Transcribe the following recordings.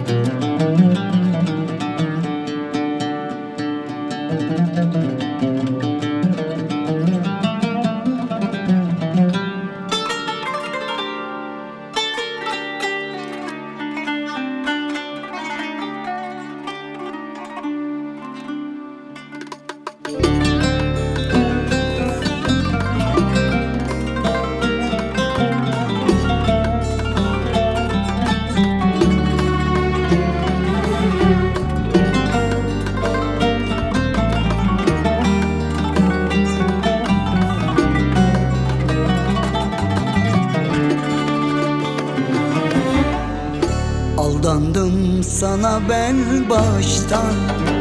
Aldandım sana ben baştan,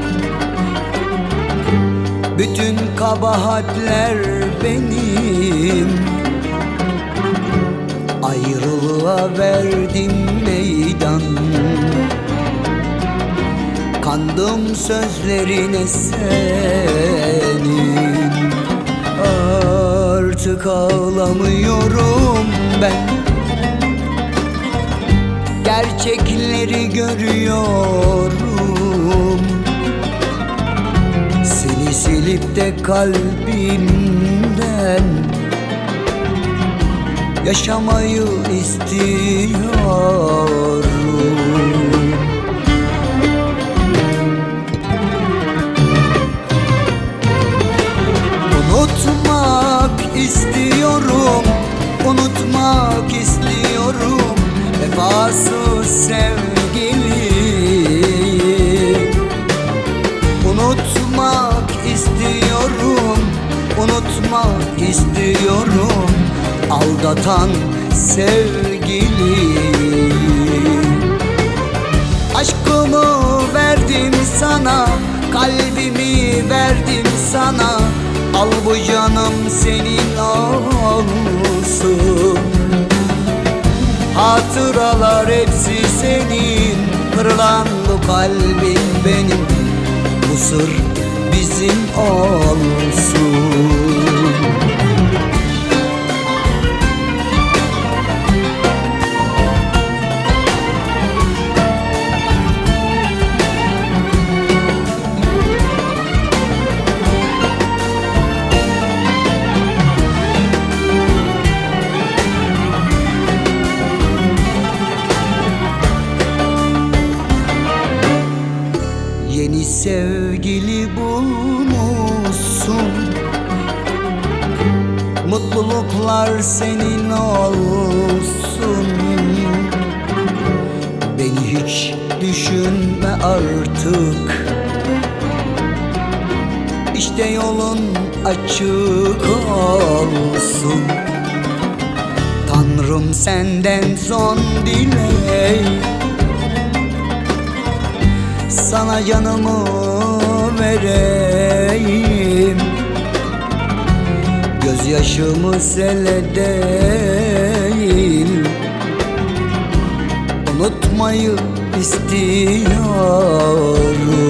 bütün kabahatler benim. Ayrılığa verdim meydan, kandım sözlerine senin. Artık ağlamıyorum ben, gerçekleri görüyorum. Seni silip de kalbimden yaşamayı istiyorum. Unutmak istiyorum, unutmak istiyorum vefasız sevgili. Unutmak istiyorum, unutmak istiyorum aldatan sevgili. Aşkımı verdim sana, kalbimi verdim sana. Al bu canım senin olsun, hatıralar hepsi senin. Kırılan bu kalbin benim, bu sır bizim olsun. Yeni sevgili bulmuşsun, mutluluklar senin olsun. Beni hiç düşünme artık, İşte yolun açık olsun. Tanrım senden son dilek, sana canımı vereyim. Gözyaşımı sele değil, unutmayı istiyorum.